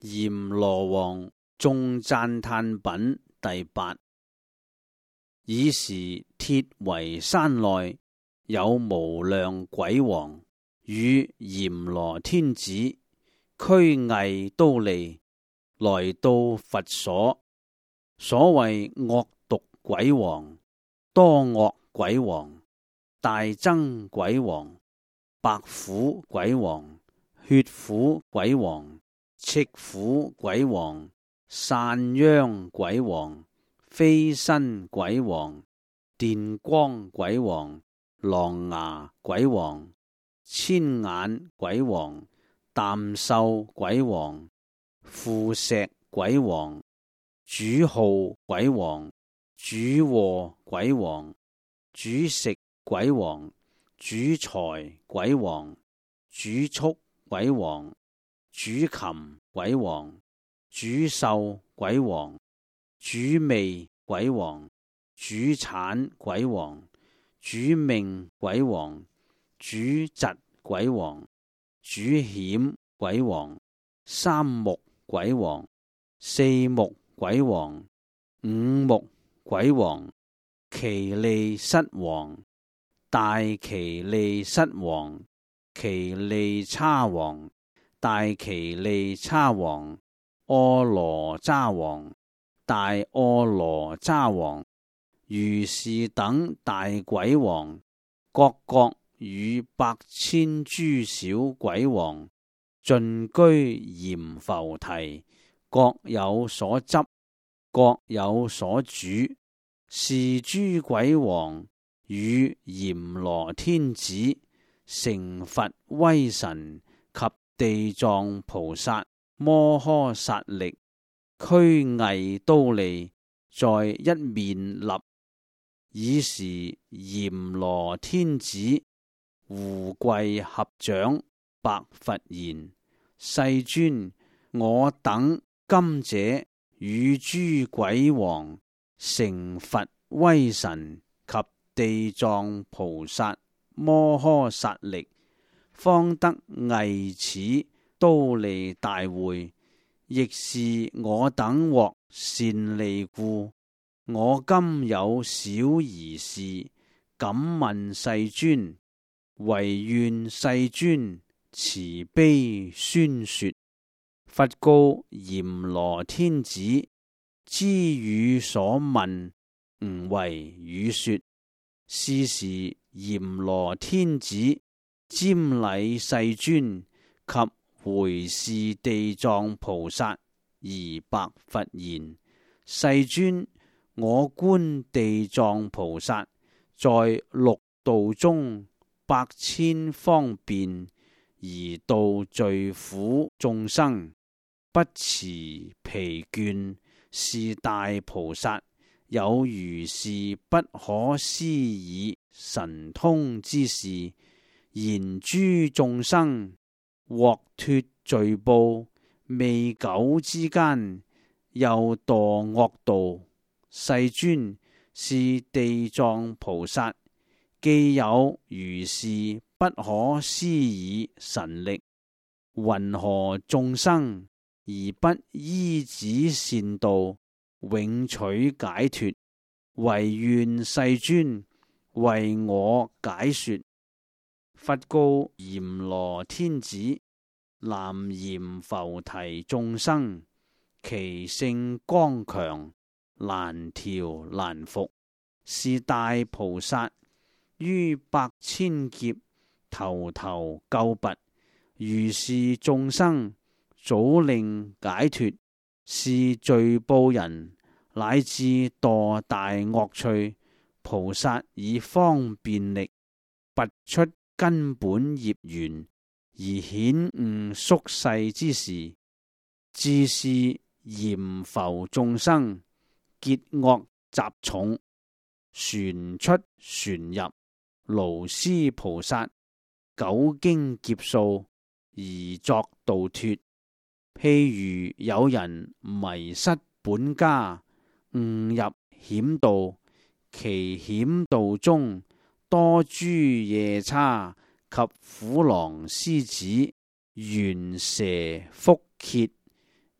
閻羅王眾讚歎品第八。爾時鐵圍山內有無量鬼王與閻羅天子俱詣都利，來到佛所。所謂惡毒鬼王、多惡鬼王、大憎鬼王、白虎鬼王、血虎鬼王、赤虎鬼王、散殃鬼王、飛身鬼王、電光鬼王、狼牙鬼王、千眼鬼王、담獸鬼王、負石鬼王、主號鬼王、主禍鬼王、主食鬼王、主財鬼王、主畜鬼王、主禽鬼王、主獸鬼王、主味鬼王、主產鬼王、主命鬼王、主疾鬼王、主險鬼王、三目鬼王、四目鬼王、五目鬼王、奇利失王、大奇利失王、奇利叉王、大奇利叉王、阿羅吒王、大阿羅吒王，如是等大鬼王，各與百千諸小鬼王，盡居閻浮提，各有所執，各有所主。是諸鬼王與閻羅天子，成佛威神及地藏菩薩摩訶薩力，俱詣都利，在一面立。爾時閻羅天子胡跪合掌，白佛言：世尊，我等今者與諸鬼王，成佛威神及地藏菩薩摩訶薩力，方得詣此都利大會，亦是我等獲善利故。我今有小兒事，敢問世尊，唯願世尊慈悲宣說。佛告閻羅天子：知汝所問，吾為汝說。是時閻羅天子瞻禮世尊，及回視地藏菩薩，而白佛言：世尊，我觀地藏菩薩在六道中百千方便，而度罪苦眾生，不辭疲倦。是大菩薩有如是不可思議神通之事，言諸眾生獲脫罪報，未久之間又墮惡道。世尊，是地藏菩薩既有如是不可思議神力，云何眾生而不依止善道，永取解脫？唯願世尊為我解說。佛告閻羅天子：南閻浮提眾生，其性剛強，難調難伏。是大菩薩於百千劫，頭頭救拔，如是眾生，早令解脫。是罪報人，乃至墮大惡趣。菩薩以方便力，拔出根本業緣，而顯悟宿世之時，自是閻浮眾生結惡習重，旋出旋入，勞施菩薩久經劫數，而作度脫。譬如有人迷失本家，誤入險道，其險道中多諸夜叉及虎狼獅子、猿蛇蝮蠍，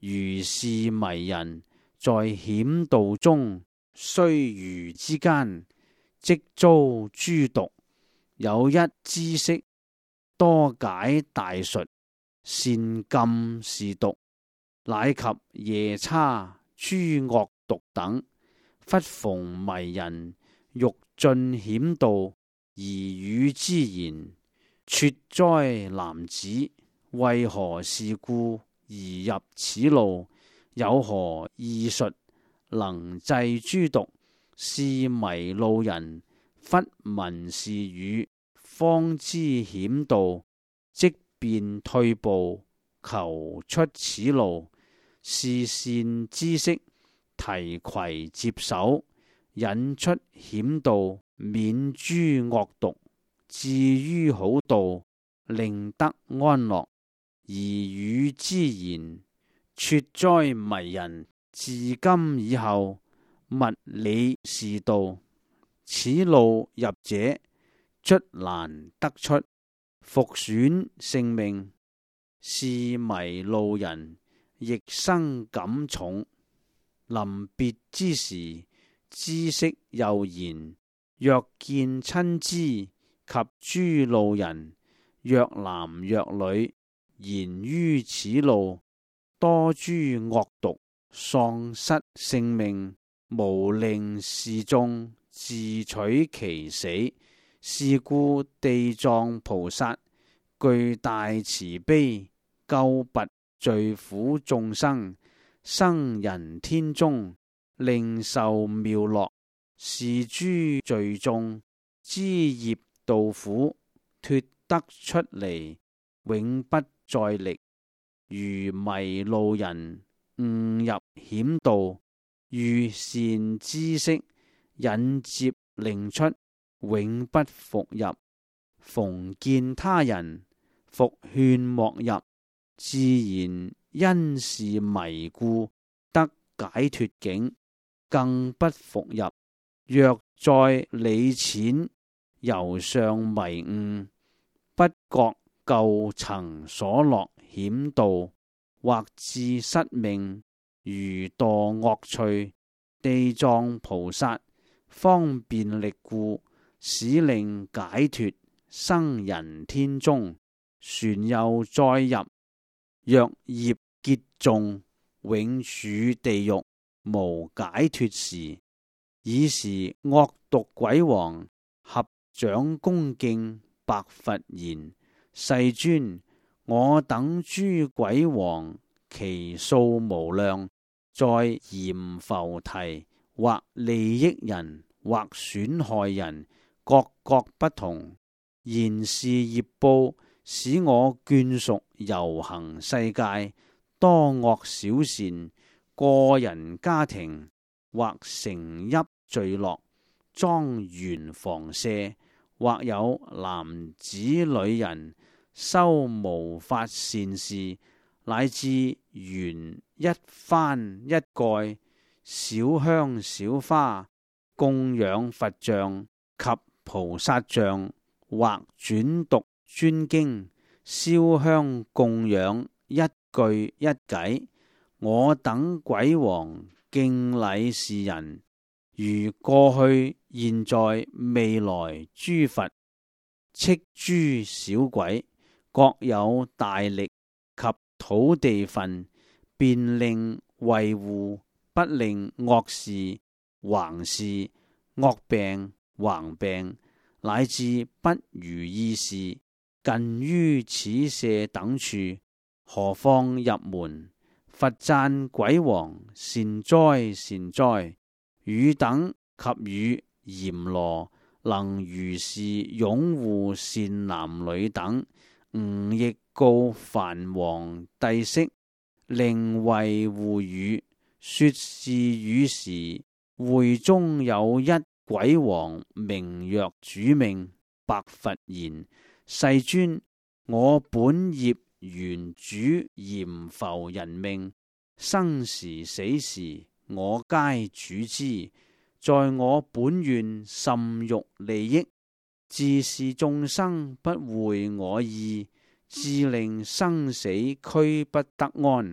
如是迷人，在險道中，須臾之間，即遭諸毒。有一知識，多解大術，善禁是毒，乃及夜叉、諸惡毒等。忽逢迷人，欲進險道，而與之言：撮哉男子，為何是故而入此路？有何異術能制諸毒？是迷路人，忽聞是語，方知險道，即便退步，求出此路。是善知識，提携接手，引出險道，免諸惡毒，至於好道，令得安樂。而與之言：撮哉迷人，自今以後，勿理是道。此路入者，卒難得出，復損性命。是迷路人，亦生感重。臨別之時，知識又言：若見親知及諸路人，若男若女，言於此路，多諸惡毒，喪失性命，無令是眾自取其死。是故地藏菩薩具大慈悲，救拔罪苦眾生，生人天中，令受妙樂。是諸罪眾知業道苦，脫得出離，永不再歷。如迷路人誤入險道，遇善知識，引接令出，永不復入。逢見他人，復勸莫入，自然因是迷故，得解脫境，更不復入。若在理淺，由上迷誤，不覺舊曾所落險道，或致失命，如墮惡趣。地藏菩薩方便力故，使令解脫，生人天中，旋又再入。若業結重，永處地獄，無解脫時。爾時惡毒鬼王合掌恭敬，白佛言：世尊，我等諸鬼王，其數無量，在閻浮提，或利益人，或損害人，各各不同。現是業報，使我眷屬遊行世界，多惡少善，個人家庭，或城邑聚落，莊園房舍，或有男子女人，修無法善事，乃至園一幡一蓋，小香小花，供養佛像及菩薩像，或轉讀專經，燒香供養，一句一偈。我等鬼王敬禮是人，如過去現在未來諸佛，斥諸小鬼，各有大力及土地分，便令衛護，不令惡事橫事、惡病橫病，乃至不如意事近於此舍等處，何況入門？佛讚鬼王善哉善哉，汝等及汝閻羅能如是擁護善男女等，吾亦告梵王帝釋，令衛護汝。說是語時，會中有一鬼王，名曰主命。白佛言：世尊，我本業原主閻浮人命，生時死時我皆主之。在我本願甚欲利益，自是眾生不會我意，致令生死俱不得安。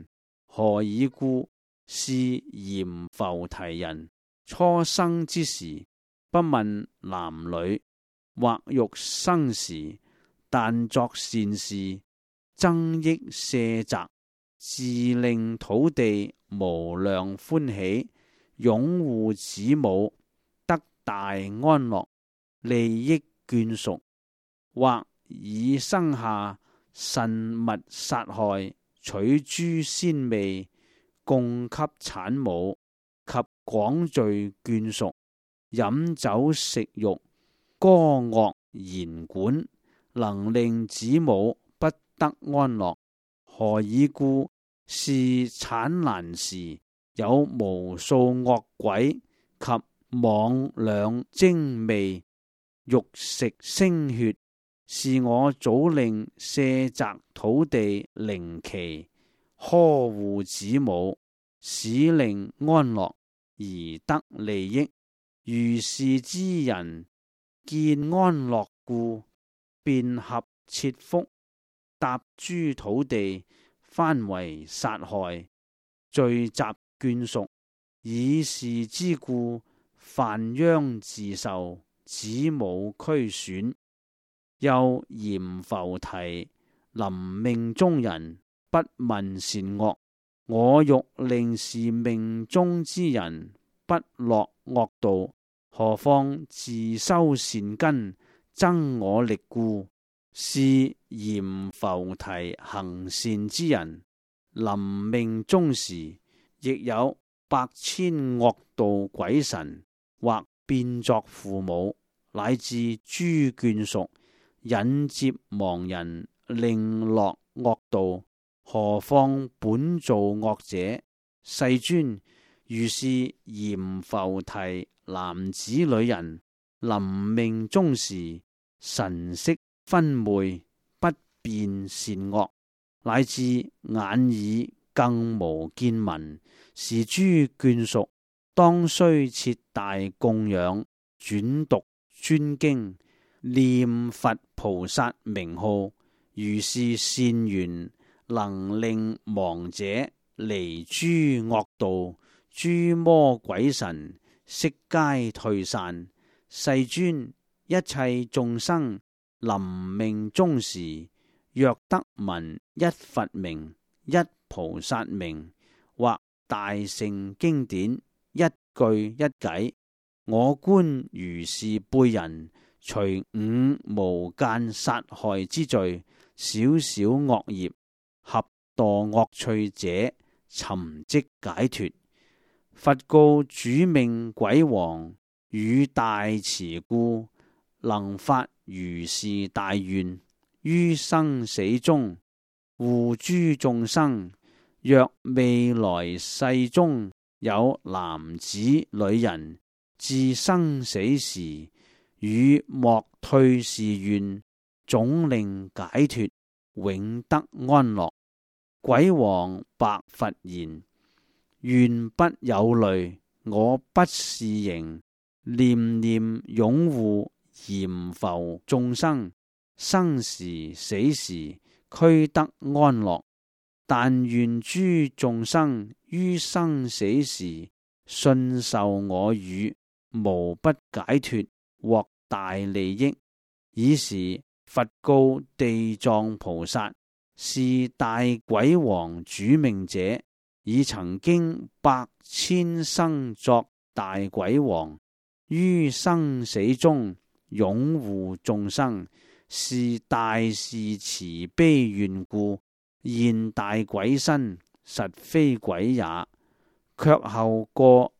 何以故？是閻浮提人初生之時，不問男女，或欲生時，但作善事，增益舍宅，自令土地無量歡喜，擁護子母，得大安樂，利益眷屬。或以生下慎勿殺害，取諸鮮味，供給產母及廣聚眷屬，飲酒食肉，歌樂弦管，能令子母不得安樂。何以故？是產難時，有無數惡鬼及魍魎精魅，欲食腥血。是我早令舍宅土地靈其，呵護子母，使令安樂，而得利益。如是之人，見安樂故，便合切腹，踏諸土地，翻為殺害，聚集眷屬。以是之故，犯殃自受，子母俱損。又閻浮提臨命終人，不問善惡。我欲令是命終之人不落惡道，何況自修善根，增我力故。是閻浮提行善之人，臨命終時，亦有百千惡道鬼神，或變作父母，乃至諸眷屬，引接亡人，令落惡道。何況本造惡者？世尊，如是閻浮提男子女人，臨命終時，神色昏昧，不辨善惡，乃至眼耳更無見聞。是諸眷屬當須設大供養，轉讀專經，念佛菩薩名號。如是善緣，能令亡者離諸惡道，諸魔鬼神悉皆退散。世尊，一切眾生臨命終時，若得聞一佛名、一菩薩名，或大乘經典一句一偈，我觀如是輩人，除五無間殺害之罪，少少惡業，合墮惡趣者，尋即解脫。佛告主命鬼王，與大慈故，能發如是大願，於生死中護諸眾生。若未來世中有男子女人，至生死時，與莫退是願，總令解脫，永得安樂。鬼王白佛言：願不有慮，我不是形，念念擁護閻浮眾生，生時死時俱得安樂。但願諸眾生於生死時，信受我語，無不解脫，獲大利益。爾時佛告地藏菩薩：是大鬼王主命者，已曾經百千生作大鬼王，於生死中擁護眾生，是大士慈悲願故。現大鬼身，實非鬼也。卻後過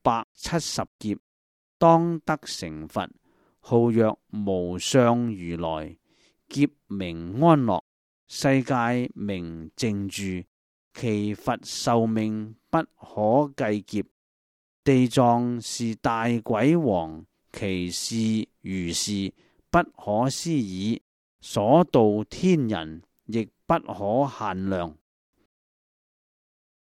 170劫，當得成佛，號曰無上如來。劫名安樂，世界名淨住。其佛壽命不可計劫。地藏是大鬼王，其事如是，不可思議。所度天人，亦不可限量。